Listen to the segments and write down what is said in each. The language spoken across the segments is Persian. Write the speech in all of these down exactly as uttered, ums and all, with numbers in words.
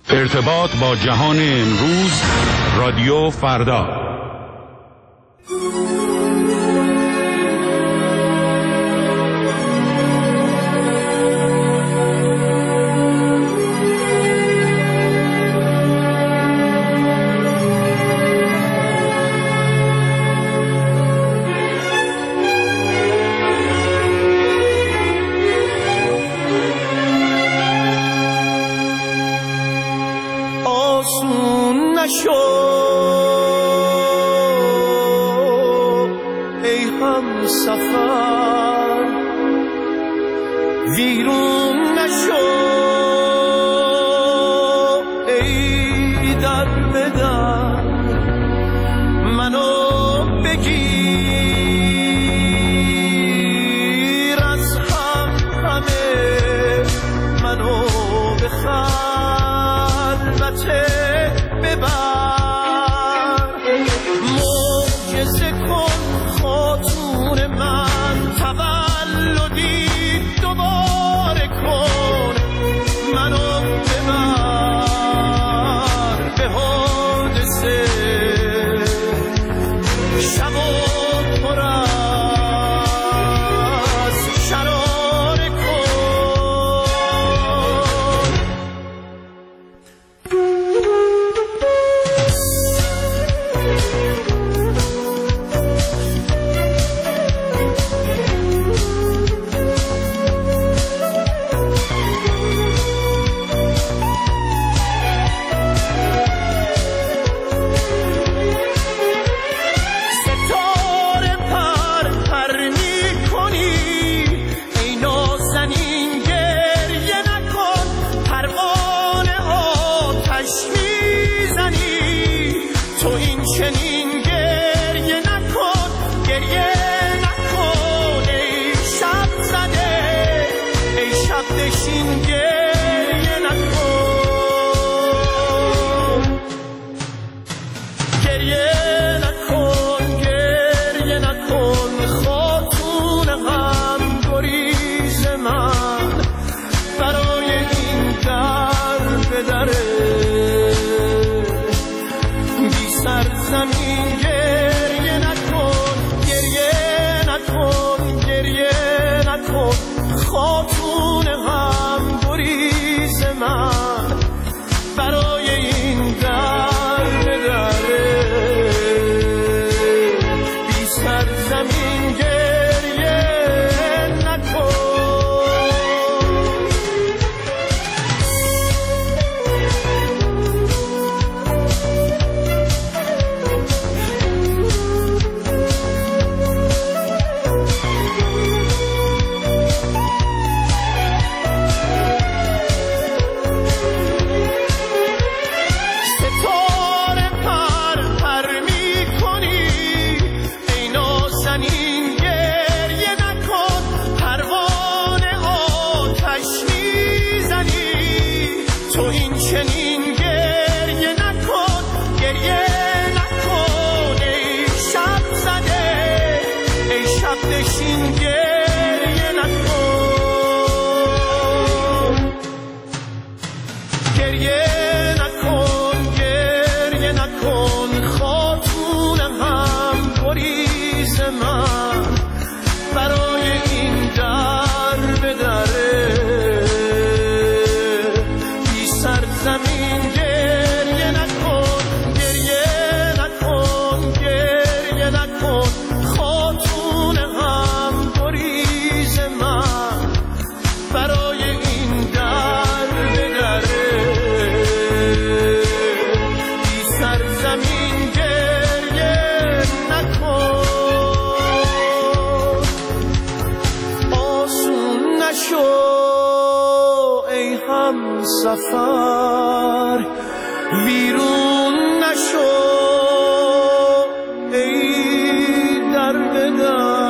ارتباط با جهان امروز، رادیو فردا. سفر بیرون نشو ای در بدر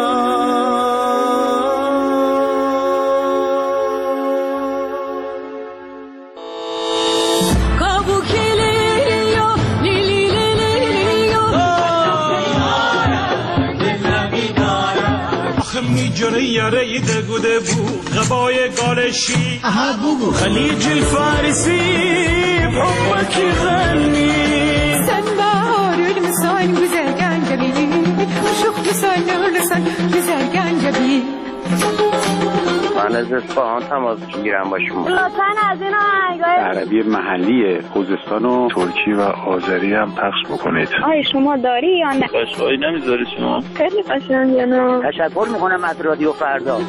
میجره یره دگوده بو غبای گالشی خلیج الفارسی حبك يغني سنبار المسان güzel gencebi Uşuk güzel nurlusan güzel gencebi من از اصفهان تماس میگیرم با شما. لطفاً از این آهنگای عربی محلی خوزستان و ترکی و آذری هم پخش بکنید. آیا شما داری یا نه؟ قشقایی نمیذاری شما؟ خیلی قشنگه نه. تشکر میکنم از رادیو فردا.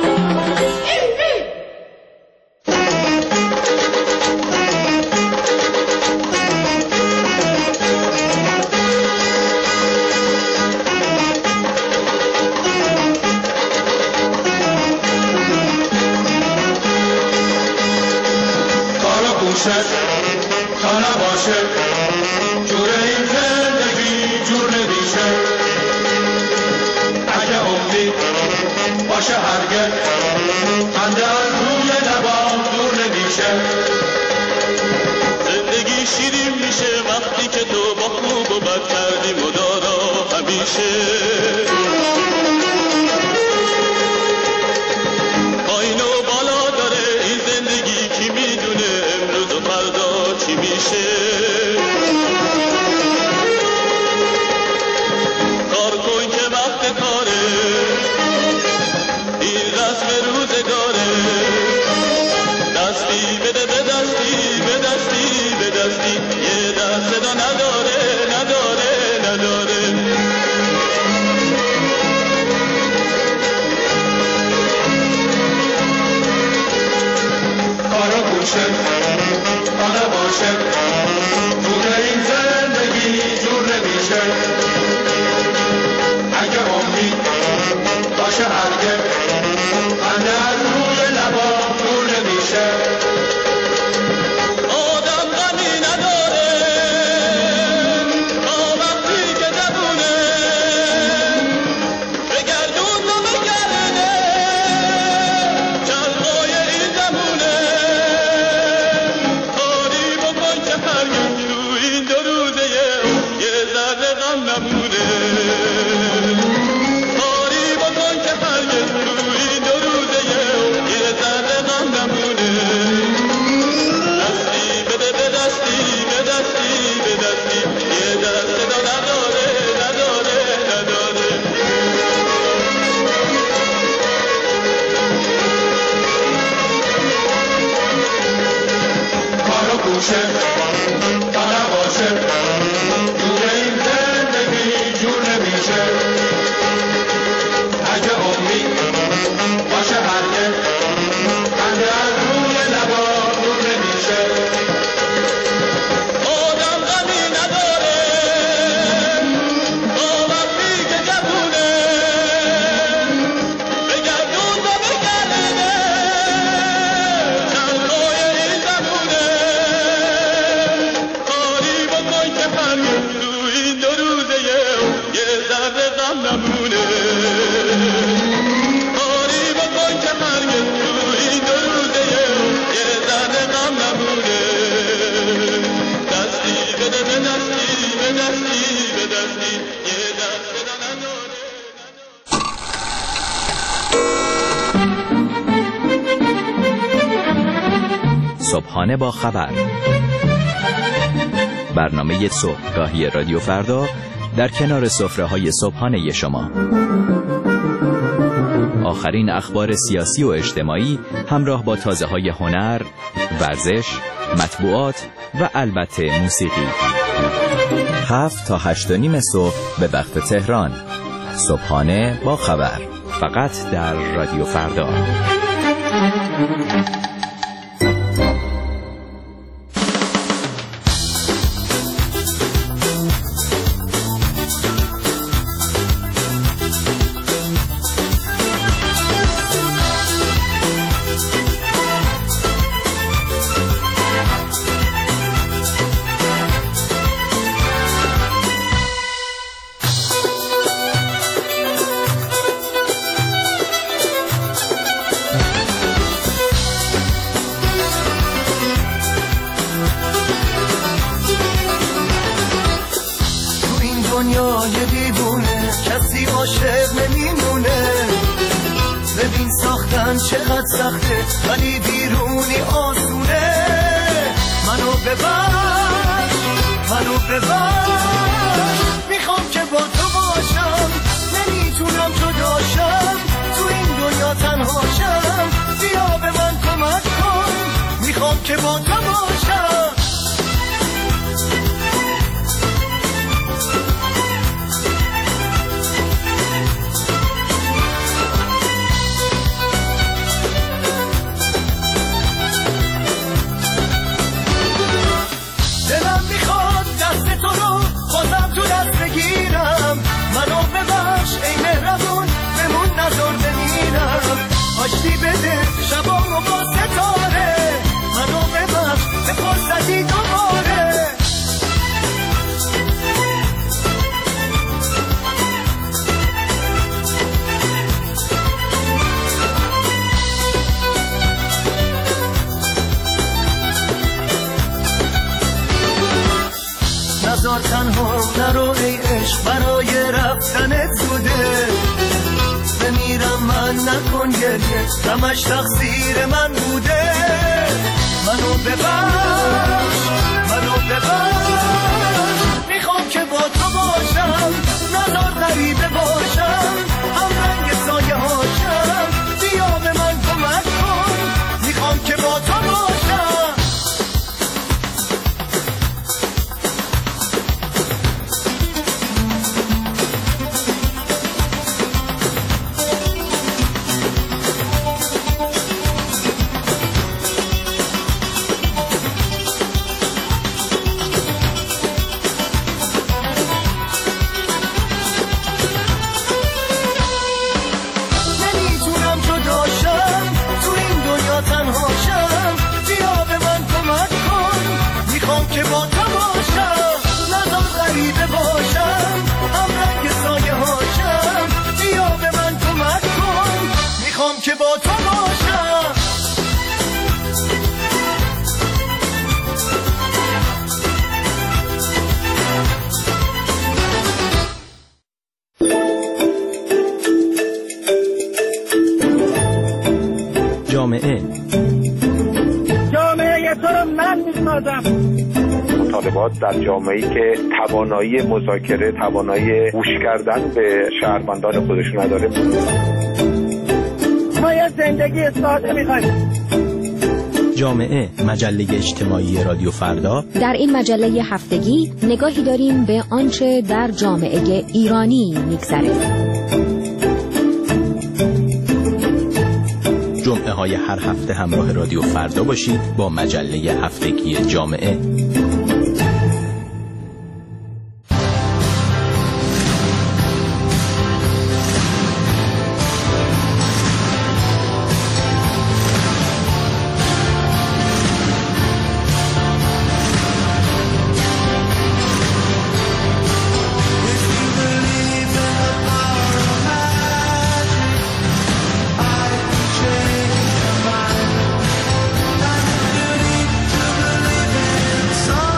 تا نباشه جور این زندگی جور نمیشه اگه امید باشه هرگز خنده از روی لبام دور نمیشه زندگی شیرین میشه وقتی که تو با خوب و بد کردی مدارا همیشه پایین و بالا داره این زندگی کی میدونه امروز و فردا چی میشه کار کن که وقت کاره این رسم روزگاره دستی بده به دستی به دستی به دستی یه دست صدا نداره نداره نداره کارا گوشه تا نباشه جور این زندگی جور نمیشه اگه امید باشه هرگز خنده از روی لبام دور نمیشه آدم غمی نداره تا وقتی که جوونه بگردون و بگرده چلقای این زمونه کاری بکن که هرگز تو این دو روزه یه ذره غم نمونه کاری بکن که هرگز تو این دو روزه یه ذره غم نمونه دستی بده به دستی به دستی به دستی یه دست صدا نداره نداره نداره کارو گوشه تا نباشه جور این زندگی جور نمیشه اگه امید باشه هرگز خنده از روی لبا دور نمیشه آدم غمی نداره تا وقتی که جوونه بگردون و بگرده چلقای این زمونه کاری بکن که هرگز تو این دو روزه یه ذره غم نمونه کاری بکن که هرگز تو این دو روزه یه ذره غم نمونه دستی بده به دستی به دستی به دستی یه دست صدا نداره صبحانه با خبر، برنامه صبحگاهی رادیو فردا در کنار سفره‌های صبحانه شما. آخرین اخبار سیاسی و اجتماعی همراه با تازه‌های هنر، ورزش، مطبوعات و البته موسیقی. هفت تا هشت و نیم صبح به وقت تهران. صبحانه با خبر، فقط در رادیو فردا. دنیای دیوونه کسی عاشق نمیمونه. ببین ساختن چقدر سخته ولی بیرونی آسونه. منو ببخش منو ببخش میخوام که با تو باشم نمیتونم جداشم تو این دنیا تنهاشم بیا به من کمک کن میخوام که با تو باشم دلم میخواد دست تو رو بازم تو دست بگیرم منو ببخش ای مهربون بمون نذار بمیرم آشتی بده شبامو با ستاره منو ببخش به فرصتی دوباره نذار تنها نرو ای عشق برای رفتنت زوده بمیرم من نکن گریه غمش تقصیر من بوده منو ببخش منو ببخش میخوام که با تو باشم نذار غریبه باشم هم رنگ سایه هاشم بیا به من کمک کن میخوام که با تو باشم که با تو باشم جامعه جامعه تو رو من میسازم. مطالبات در جامعه‌ای که توانایی مذاکره، توانایی گوش کردن به شهروندان خودش نداره. ما یه زندگی ساده می‌خوایم. جامعه، مجله اجتماعی رادیو فردا. در این مجله هفتگی نگاهی داریم به آنچه در جامعه ایرانی می‌گذره. جمعه های هر هفته همراه رادیو فردا باشید با مجله هفتگی جامعه. Some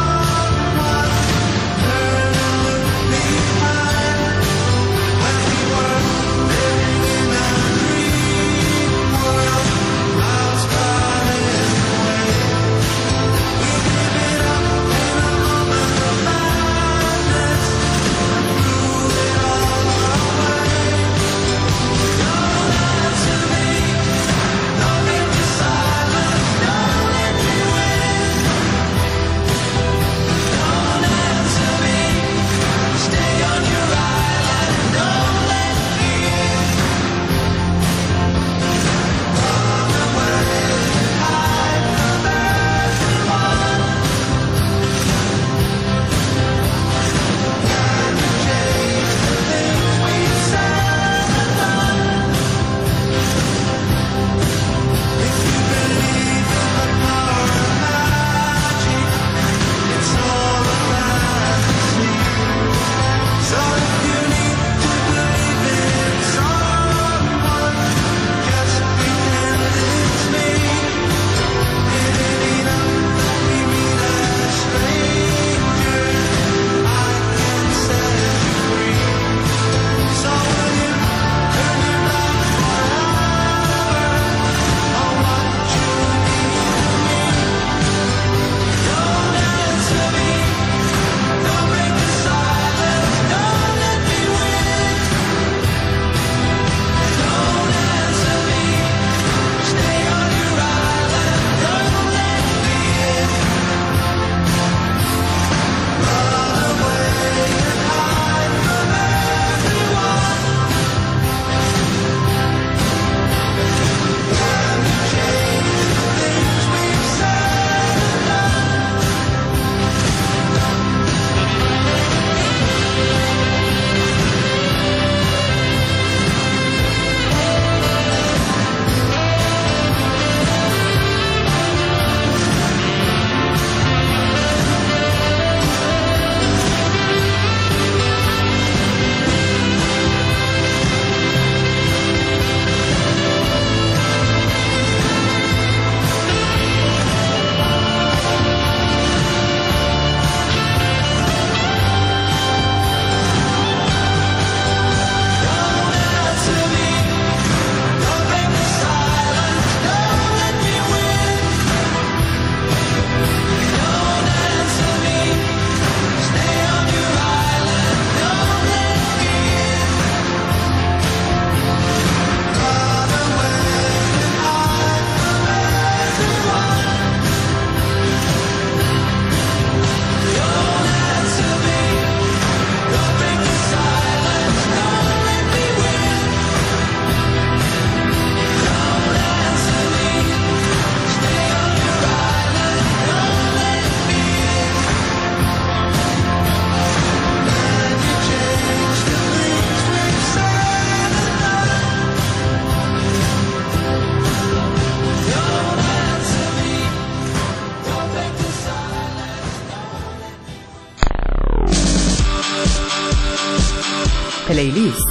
پلیلیست.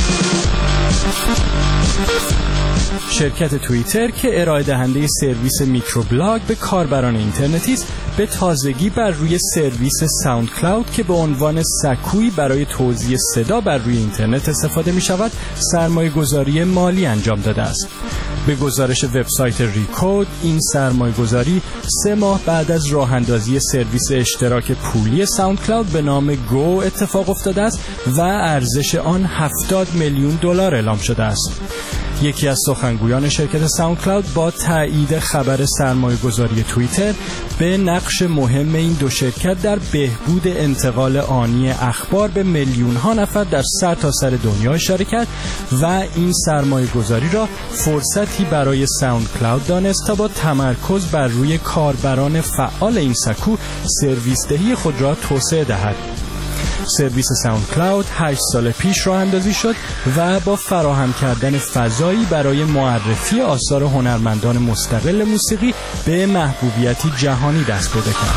شرکت توییتر که ارائه دهنده سرویس میکروبلاگ به کاربران اینترنتی است، به تازگی بر روی سرویس ساوند کلاود که به عنوان سکویی برای توزیع صدا بر روی اینترنت استفاده می شود، سرمایه گذاری مالی انجام داده است. به گزارش وبسایت ریکود، این سرمایه گذاری سه ماه بعد از راه اندازی سرویس اشتراک پولی ساوند کلاود به نام گو اتفاق افتاده است و ارزش آن هفتاد میلیون دلار اعلام شده است. یکی از سخنگویان شرکت ساوند کلاود با تایید خبر سرمایه گذاری توییتر به نقش مهم این دو شرکت در بهبود انتقال آنی اخبار به میلیون ها نفر در سرتاسر دنیا اشاره کرد و این سرمایه گذاری را فرصتی برای ساوند کلاود دانست تا با تمرکز بر روی کاربران فعال این سکو سرویس دهی خود را توسعه دهد. سرویس ساوند کلاود هشت سال پیش راه اندازی شد و با فراهم کردن فضایی برای معرفی آثار هنرمندان مستقل موسیقی به محبوبیتی جهانی دست پیدا کرد.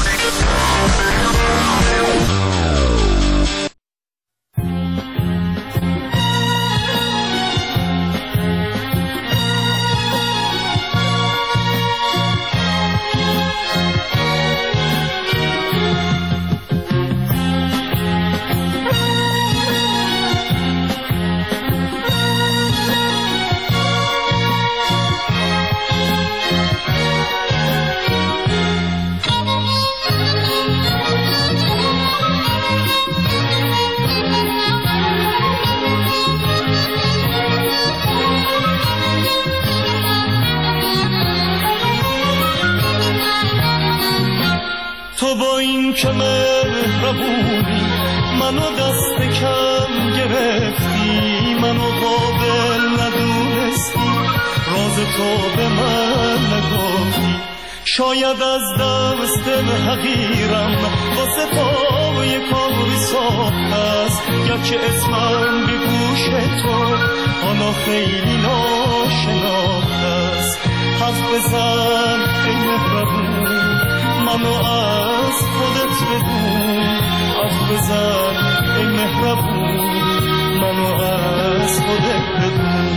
تو با این که مهربونی منو دست کم گرفتی، منو قابل ندونستی، راز تو به من نگفتی. شاید از دست حقیرم واسه تو یک کاری ساخته است، گرچه اسمم به گوش تو حالا خیلی ناشناخته است. حرف بزن ای مهربون، منو از خودت بدون. حرف بزن ای مهربون، منو از خودت بدون.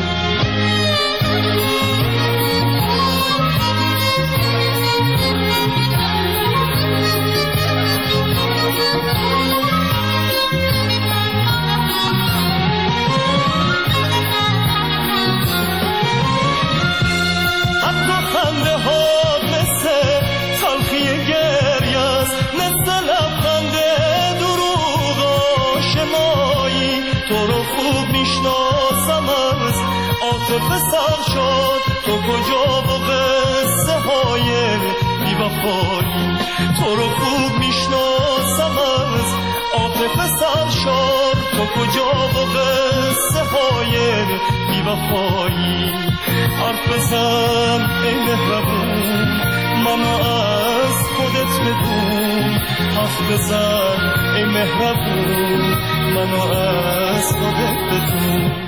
عاطفه سر شد تو کجا و قصه های بی‌وفایی. تو رو خوب میشناسم از عاطفه سر شد تو کجا و قصه های بی‌وفایی. حرف بزن ای مهربون، منو از خودت بدون. حرف بزن ای مهربون، منو از خودت بدون.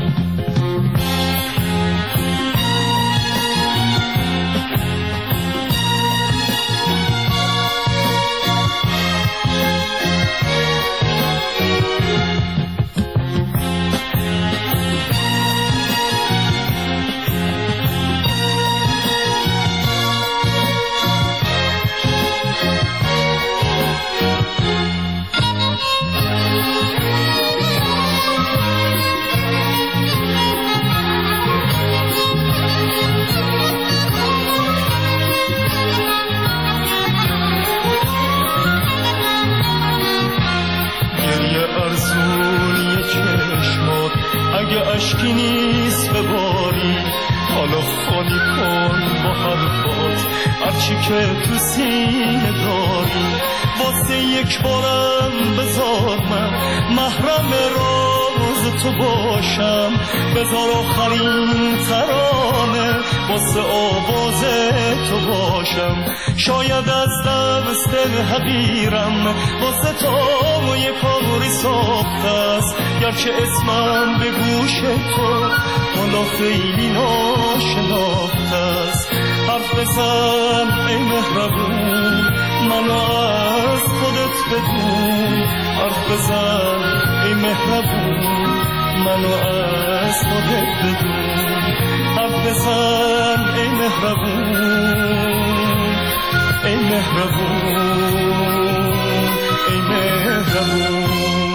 اگه اشکی نیست بباری، حالا خالی کن با حرفات هرچی که تو سینه داری. واسه یک بارم بذار من محرم راز تو باشم، بذار آخرین ترانه واسه آواز تو باشم. شاید از دست حقیرم واسه تو یه کاری ساخته است، گرچه اسمم به گوش تو حالا خیلی ناشناخته است. حرف بزن ای مهربون، منو از خودت بدون. حرف بزن ای مهربون، منو از خودت بدون، حرف بزن ای مهربون، ای مهربون، ای مهربون.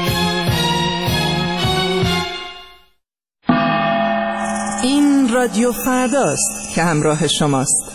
این رادیو فرداست که همراه شماست.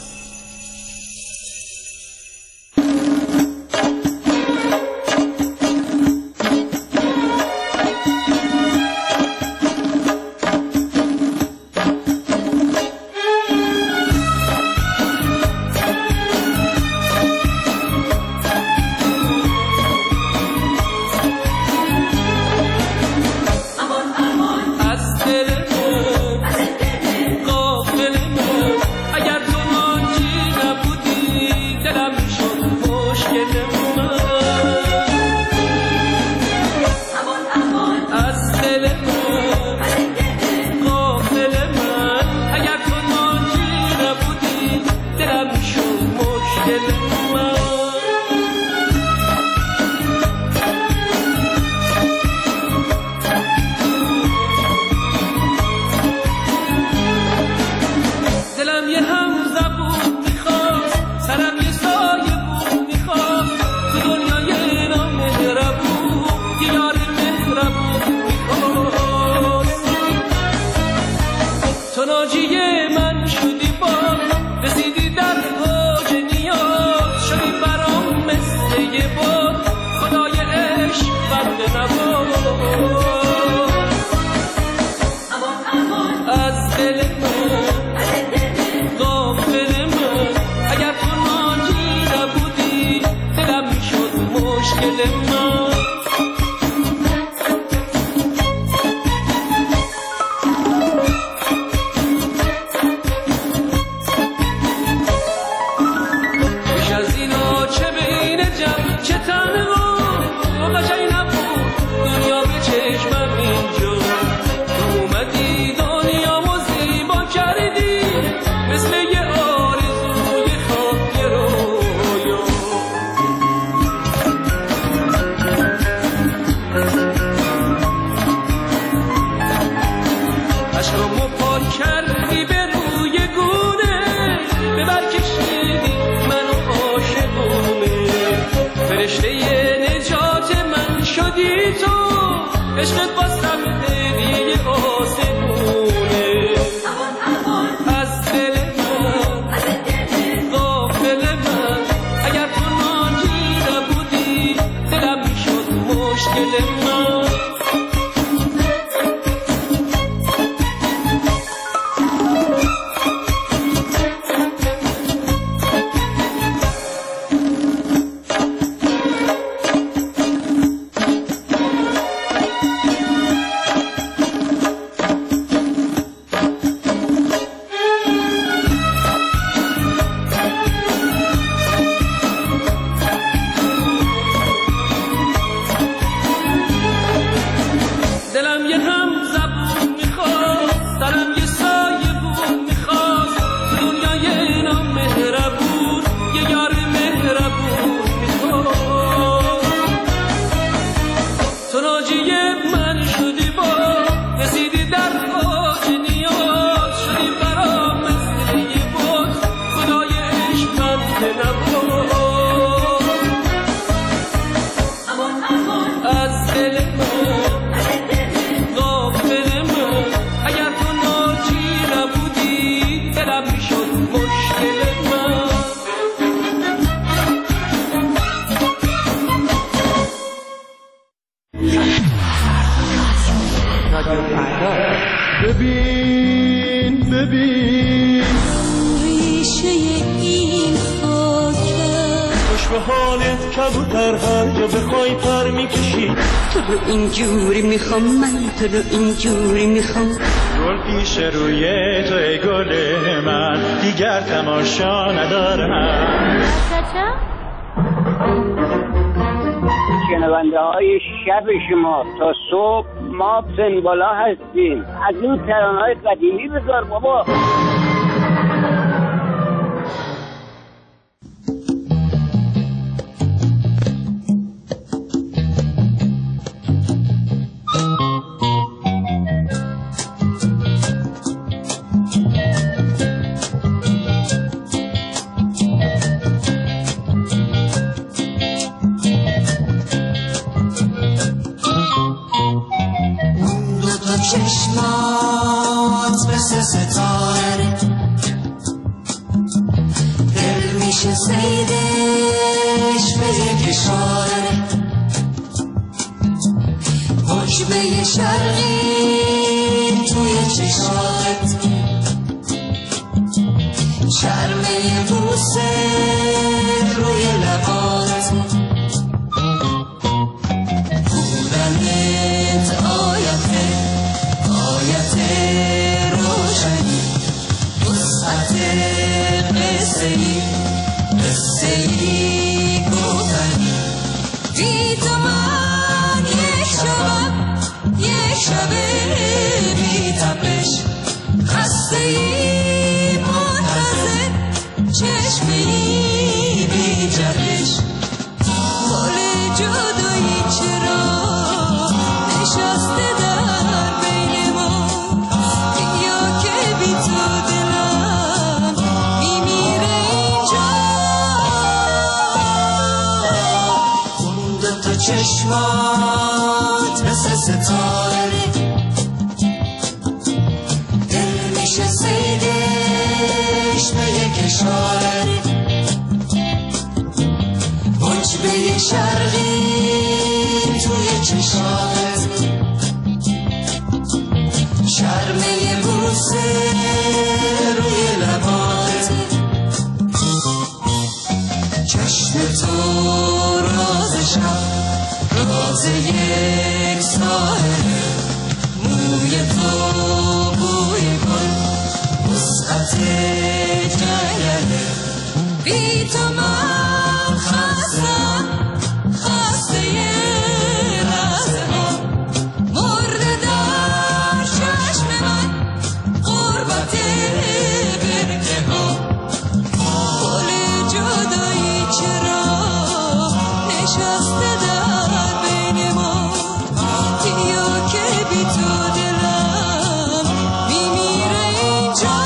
ببین ببین ریشه این خاکه خوش به حالت کبوتر هر جا بخوای پر میکشی تو رو اینجوری میخوام من تو رو اینجوری میخوام گل پیش روی تو ای گل من دیگر تماشا ندارم شنونده های شب شما تا صبح ما پسن بالا هستیم. از اون ترانه های قدیمی بذار بابا. حجبه شرقی توی چشمات، شرمه بوسه روی لبات، بودنت آیته آیت روشنی، وسعت قصه‌ای قصه‌ای گفتنی. بی تو من یه شبم یه شب بی تپش، خسته‌ای منتظر چشمه‌ای بی جهش. گل جدایی چرا نشسته در بین ما، یا که بی تو دلم میمیره اینجا. خونده تو چشمات مثل ستاره، دل میشه سیدش به یک اشاره. حجبه شرقی توی چشمات، شرمه بوسه روی لبات، چشم تو راز شب راز یک ساحله، موی تو بوی گل وسعت جنگله. بی تو من خستم خسته لحظه ها، مرده در چشم من غربت برکه ها. گل جدایی چرا نشسته در بین ما، یا که بی تو دلم میمیره اینجا.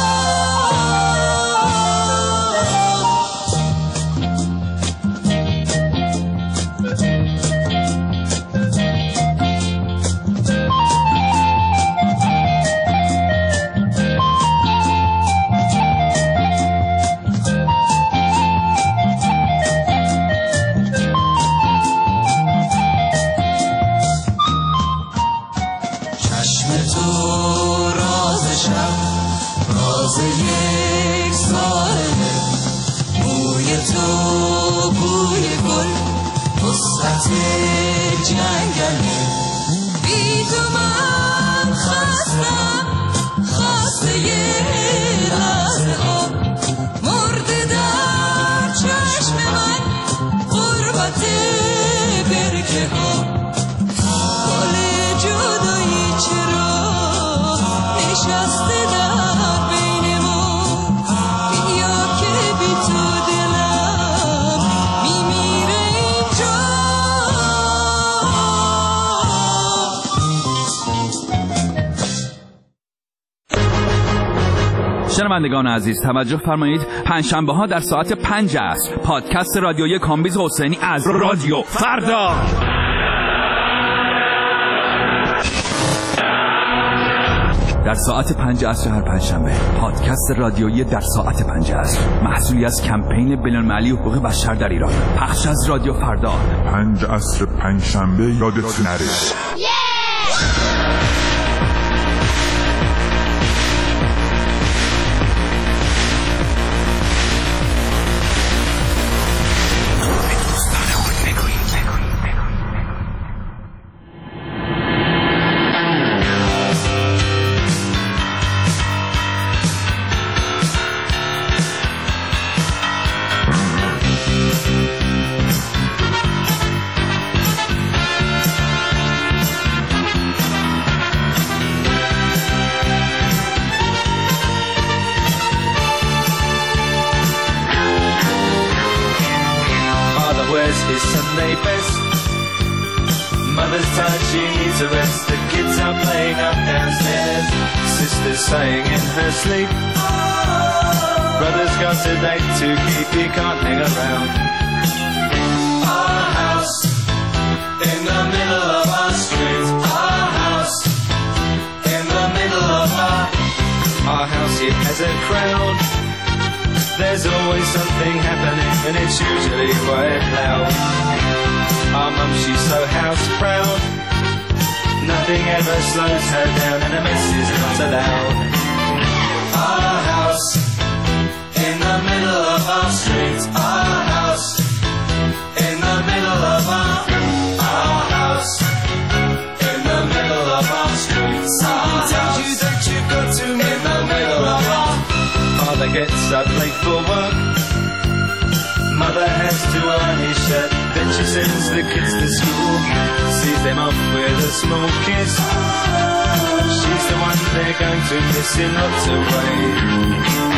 چشم تو راز شب راز یک ساحله، موی تو بوی گل وسعت جنگله. بی تو من خستم خسته لحظه ها، مرده در چشم من غربت برکه ها. گل جدایی چرا نشسته در بین ما، یا که بی تو دلم میمیره اینجا. شنوندگان عزیز توجه فرمایید، پنجشنبه ها در ساعت پنج عصر پادکست رادیویی کامبیز حسینی از رادیو فردا. در ساعت پنج عصر هر پنجشنبه پادکست رادیویی در ساعت پنج عصر، محصولی از کمپین بین‌المللی حقوق بشر در ایران، پخش از رادیو فردا. پنج عصر پنجشنبه یادت نره. His Sunday best. Mother's tired, she needs a rest. The kids are playing up downstairs. Sister's sighing in her sleep. Brother's got a date to keep, he can't hang around. Our house in the middle of our street. Our house in the middle of our Our house, it has a crowd. There's always something happening, and it's usually quite loud. Our mum, she's so house proud. Nothing ever slows her down and a mess is not allowed. Our house in the middle of our street. Our house in the middle of our Our house in the middle of our street. Someone tells you that you've got to in the middle of our Father gets up late for work. Mother has to iron his shirt. Then she sends the kids to school, sees them off with a small kiss. She's the one they're going to miss in lots of ways.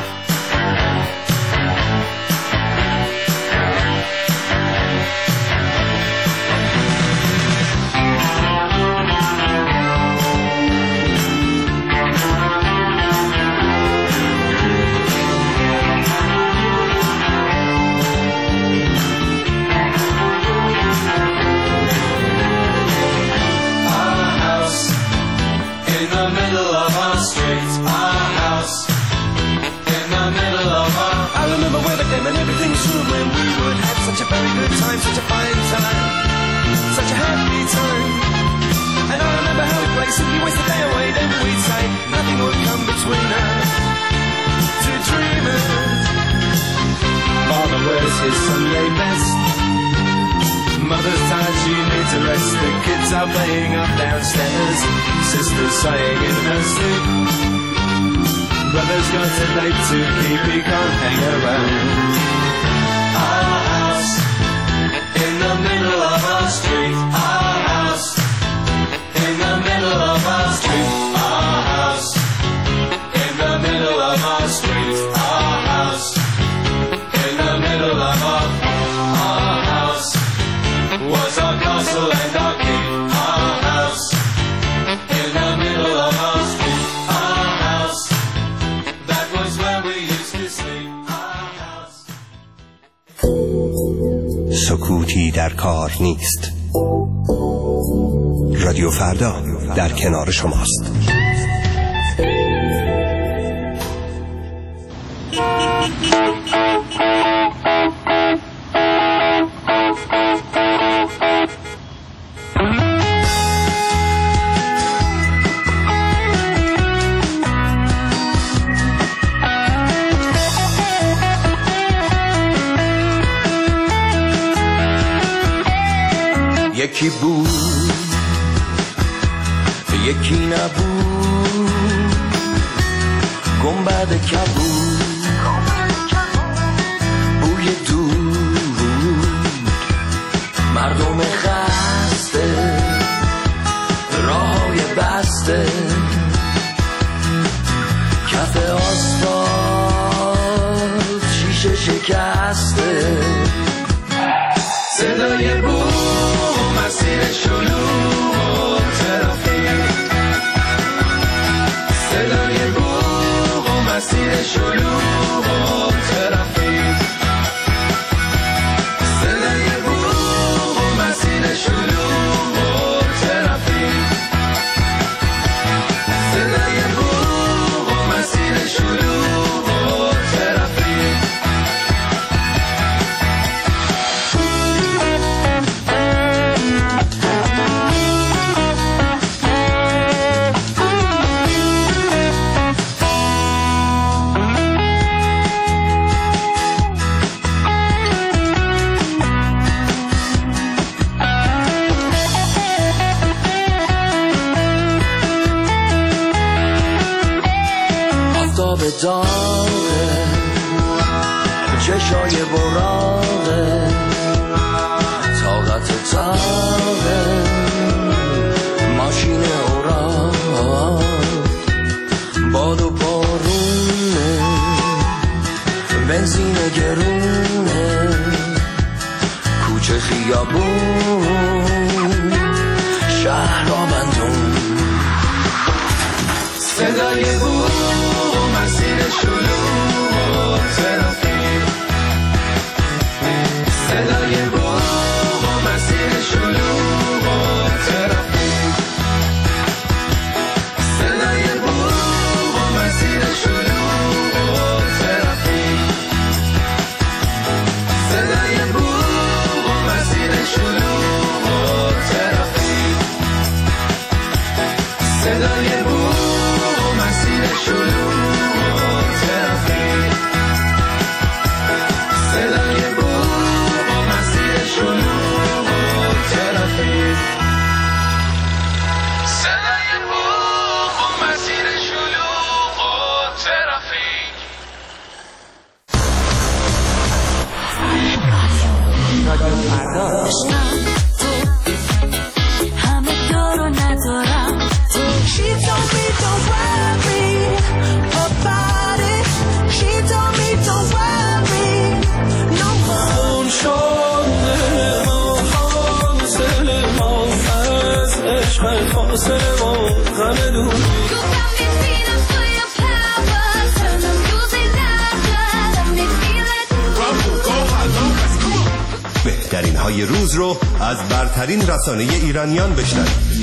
And everything's room when we would have such a very good time, such a fine time, such a happy time. And I remember how we played, simply waste the day away, then we'd say nothing would come between us, two dreamers. Father wears his Sunday best, mother's tired, she needs a rest. The kids are playing up downstairs, sister's sighing in her sleep. Brother's got a date to keep, he can't hang around. Our house in the middle of our street. Our house in the middle of our street. Our house in the middle of our street. Our house in the middle of our Our house was our castle and our keep. Our house in the middle of our street. Our house where we used to sleep. Our house. سکوتی در کار نیست. رادیو فردا در کنار شماست. یکی بود یکی نبود، گنبد کبود، بوی دود، مردم خسته، راههای بسته، کف آسفالت شیشه شکسته، صدای بوم، مسیر شلوغ و ترافیک، صدای بوم و مسیر شلوغ و ترافیک، صدای بوم و مسیر شلوغ و ترافیک، صدای بوم و مسیر شلوغ و ترافیک. به داغه چشای براغه طاقت تاغه ماشین اوراق باد و بارونه بنزین گرونه کوچه خیابون شهر آبندون صدای بود مسیر شلوغ و ترافیک صدای بوق و مسیر شلوغ و ترافیک صدای بوق و مسیر شلوغ و ترافیک صدای بوق و مسیر شلوغ و ترافیک عشق فاصله ما غم دوری بهترین های روز رو از برترین رسانه ایرانیان بشنوید.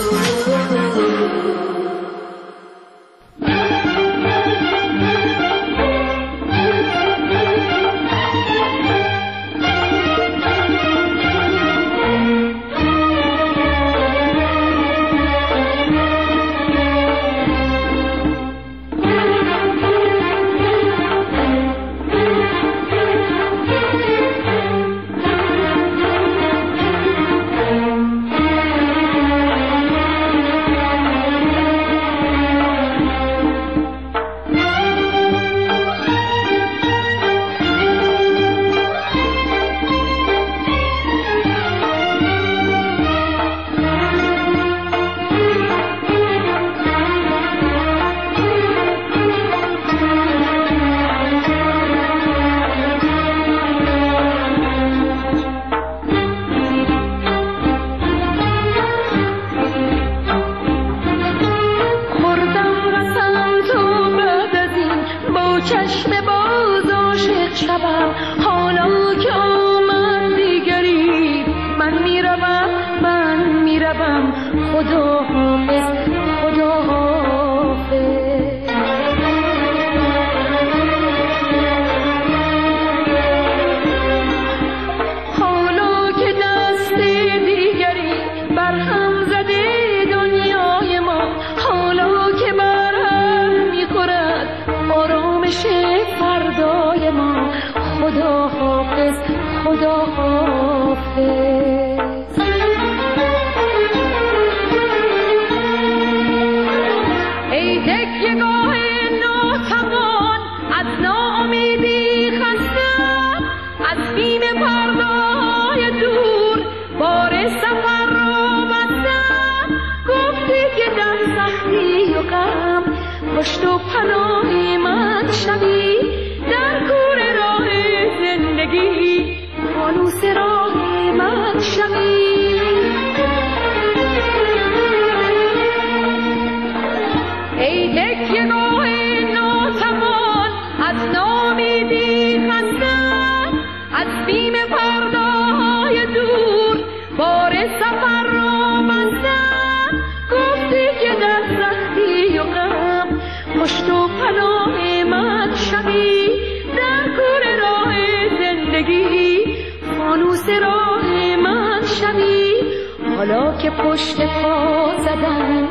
حالا که پشت پا زدن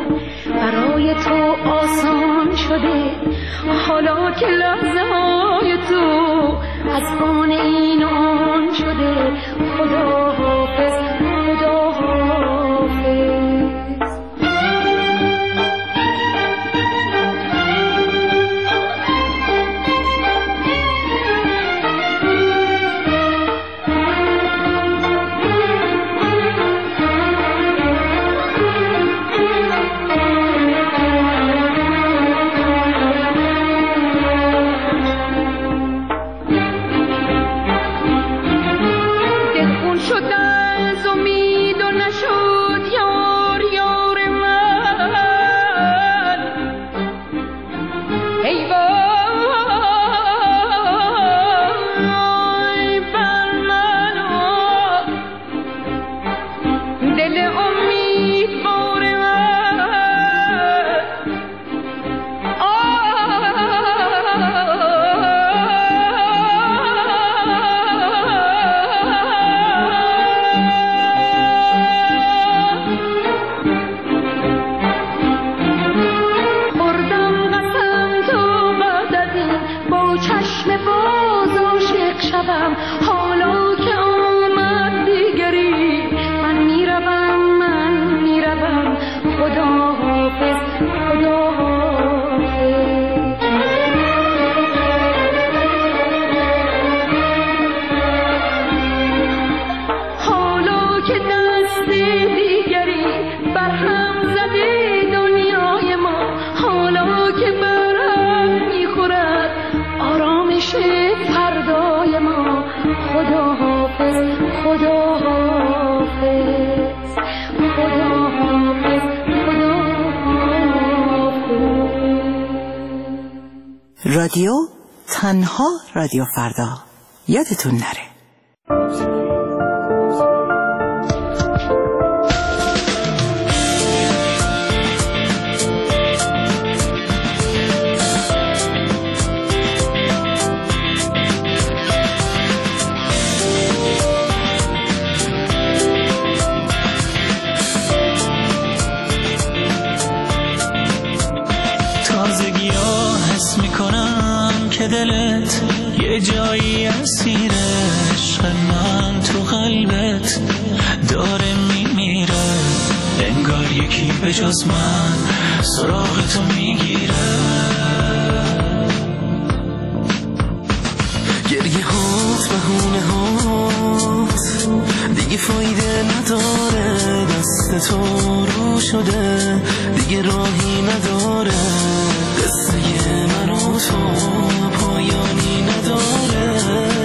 برای تو آسان شده، حالا که لحظه های تو از آن این آن شده، خدا حافظ خدا حافظ. خدا حافظ خدا حافظ رادیو تنها رادیو فردا، یادتون نره. دلت یه جایی اسیر عشق من تو قلبت داره میمیره، انگار یکی به جز من سراغ تو میگیره. گریه هات بهونه هات دیگه فایده نداره، دست تو رو شده دیگه راهی نداره، قصه من و تو پایانی نداره.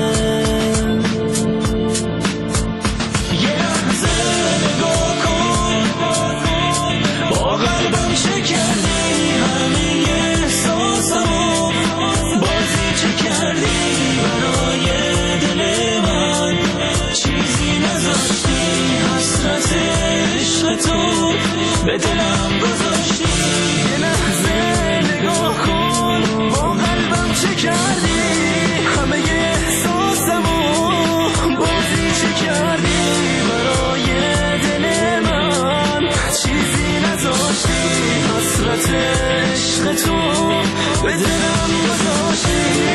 یه لحظه نگاه کن با قلبم چه کردی، همه احساسمو بازی چه کردی برای دل من، چیزی نذاشتی حسرت عشق تو به دلم گذاشتی. یه لحظه نگاه کن با قلبم چه کردی، همه احساسمو بازی چه کردی برای دل من، چیزی نذاشتی حسرت عشق تو به دلم گذاشتی.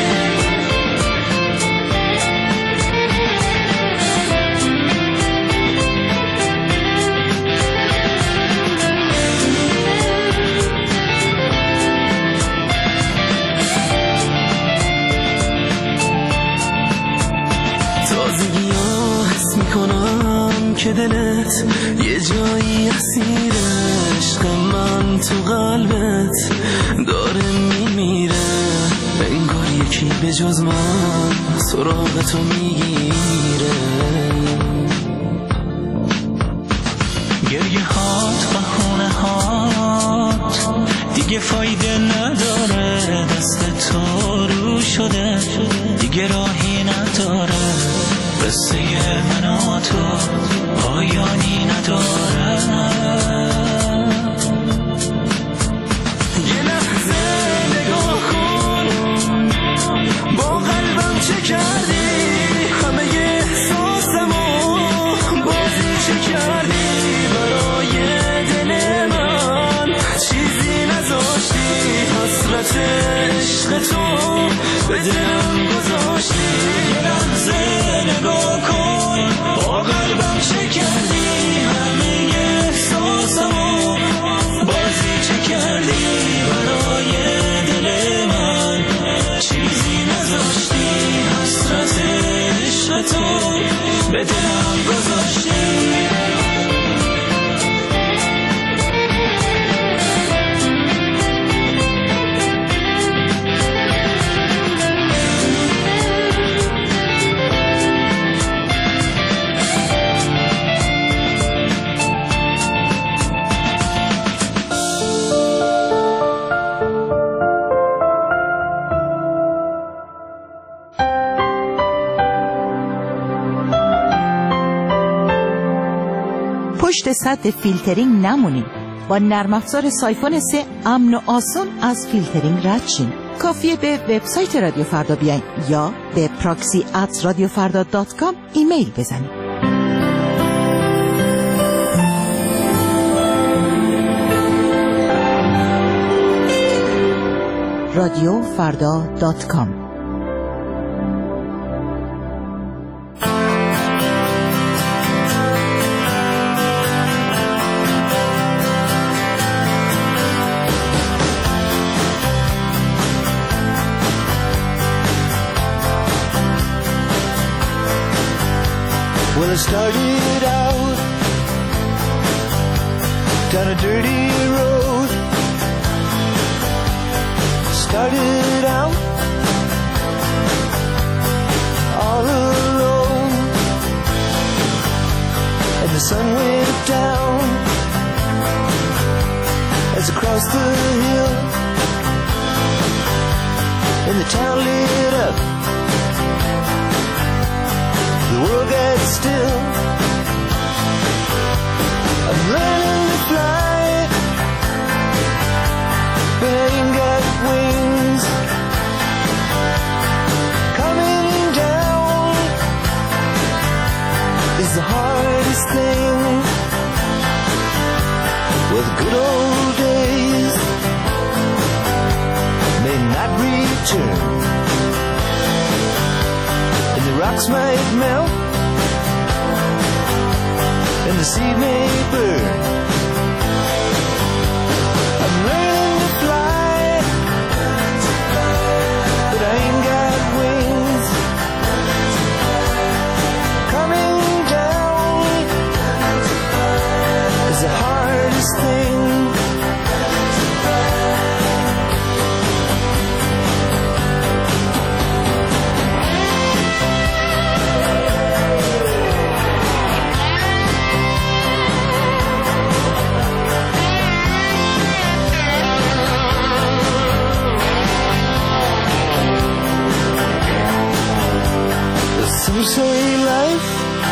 که دلت یه جایی اسیر عشق من تو قلبت داره میمیره، انگار یکی به جز من سراغ تو میگیره. گریه هات بهونه هات دیگه فایده نداره، دست تو رو شده دیگه راهی نداره، قصه من و تو پایانی نداره. یه لحظه نگاه کن با قلبم چه کردی، همه احساسمو بازی چه کردی برای دل من، چیزی نذاشتی حسرت عشق تو به دلم گذاشتی. یه لحظه نگاه کن با قلبم چه کردی، همه احساسمو بازی چه کردی برای دل من، چیزی نذاشتی حسرت عشق تو به دلم گذاشتی. پشت سد فیلترینگ نمونید. با نرم افزار سایفون سه امن و آسان از فیلترینگ رد شین. کافیه به وبسایت رادیو فردا بیاین یا به پراکسی ات رادیو فردا دات کام ایمیل بزنید. رادیو فردا دات کام. Well, I started out down a dirty road. Started out all alone, and the sun went down as I crossed the hill. and the town lit up. The world got still. I'm learning to fly, but I ain't got wings. Coming down is the hardest thing. Well, the good old days may not return, and the rocks might melt, and the sea may burn. I'm learning to fly, but I ain't got wings. Coming down is the hardest thing. Some say life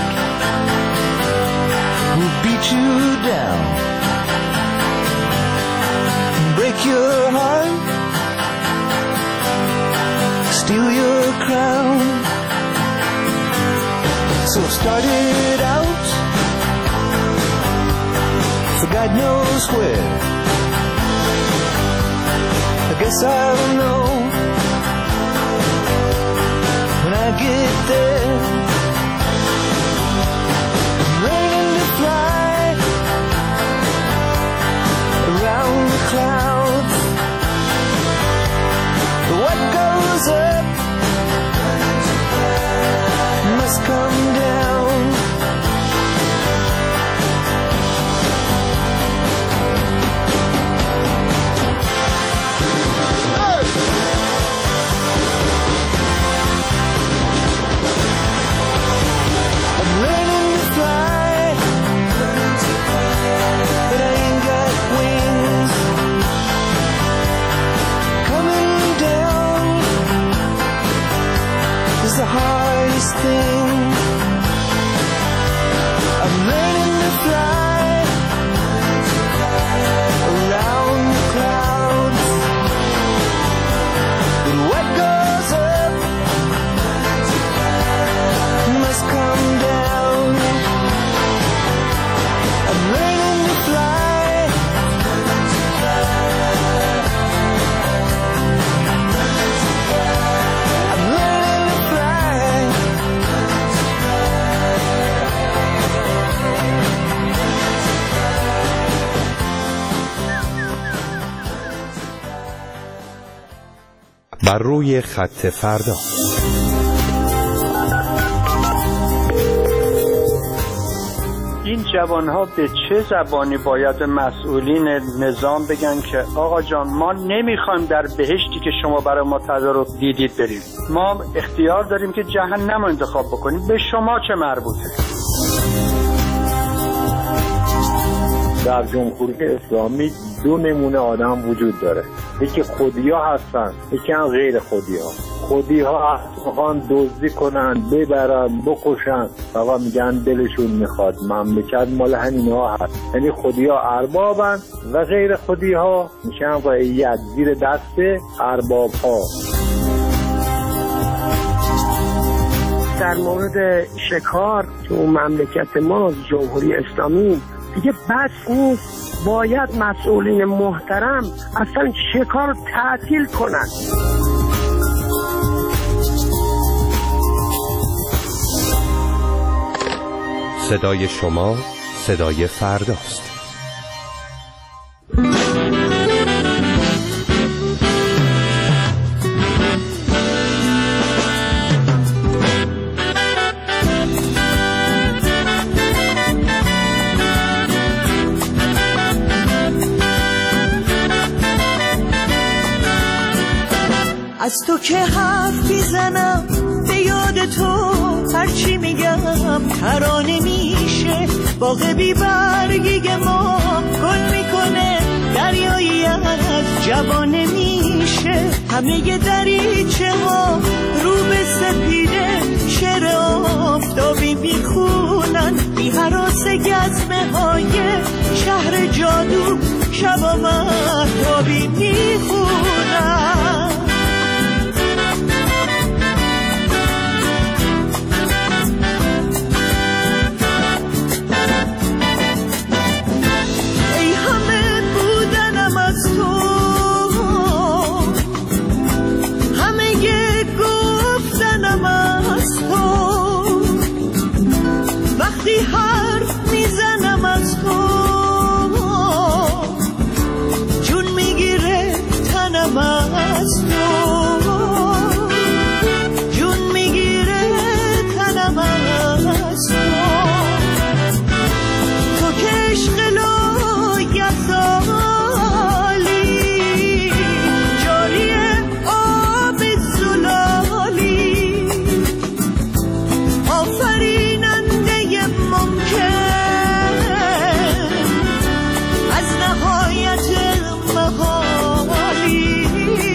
will beat you down, break your heart, steal your crown. So I started out for God knows where. I guess I'll know when I get there. I'm learning to fly around the clouds. What goes up must come down. The hardest thing. I'm learning to fly around the clouds. But what goes up must come down. I'm learning to fly. I'm learning to fly. بر روی خط فردا. این جوانها به چه زبانی باید به مسئولین نظام بگن که آقا جان ما نمیخوایم در بهشتی که شما برای ما تدارک دیدید بریم، ما اختیار داریم که جهنم رو انتخاب بکنیم، به شما چه مربوطه؟ در جمهوری اسلامی دو نمونه آدم وجود داره، یکی خودیا هستن، یکی هم غیر خودیا. خودیا میخوان دزدی کنن، ببرن، بکشن، آقا میگن دلشون میخواد، مملکت مال همینها هست. یعنی خودیا اربابن و غیر خودیا میشن رعیت زیر دست ارباب ها. در مورد شکار تو مملکت ما جمهوری اسلامی دیگه بس نیست، باید مسئولین محترم اصلا شکار رو تعطیل کنن. صدای شما صدای فرداست. از تو که حرف میزنم به یاد تو، هرچی میگم ترانه میشه. باغ بی برگی ما گل میکنه، دریایی از جوانه میشه. همه دریچه ها رو به سپیده شعر آفتابی میخونن، بی هراس گزمه های شهر جادو شبا مهتابی میخونن. ای همه بودنم از تو، همه گفتنم از تو، وقتی حرف میزنم از تو جون میگیره تنم از تو، جون میگیره تنم از تو. تو که عشق لایزالی جاری آب زلالی، آفریننده ممکن از نهایت محالی،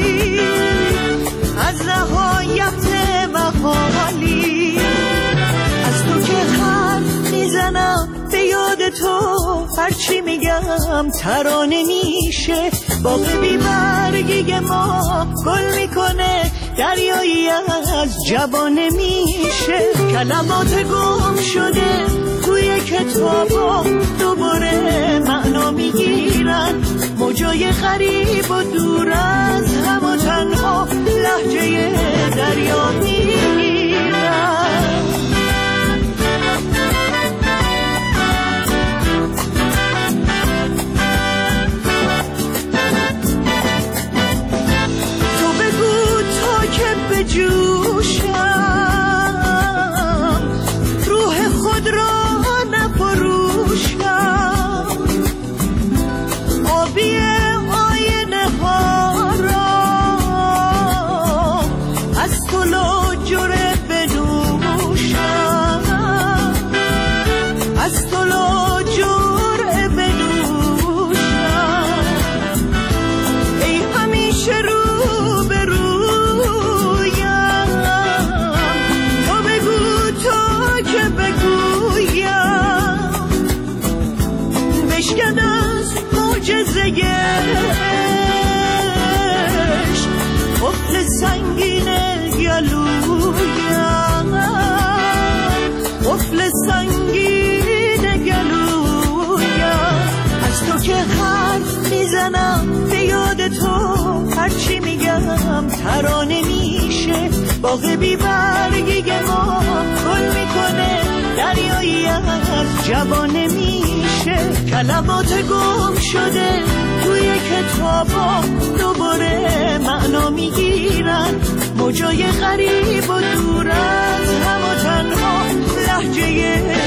از نهایت محالی. از تو که حرف میزنم به یاد تو، هرچی میگم ترانه میشه. باغ بی برگی ما گل میکنه، دریایی از جوانه میشه. کلمات گم شده توی کتابا دوباره معنا میگیرن، موجای غریب و دور از هم و تنها لهجه دریا میگیرن. جوشم روح خود را نفروشم، آبی آینه ها را از تو لاجره بنوشم، از تو لاجره بنوشم. ای همیشه رو به رو بشکن از معجزه‌اش قفل سنگین گلویم، قفل سنگین گلویم. از تو که حرف میزنم به یاد تو، هرچی میگم ترانه میشه. باغ بی برگی ما گل میکنه، دریایی از جوانه میشه. کلمات گم شده توی کتابا دوباره معنا میگیرن، موجای غریب و دور از هم و تنها لهجه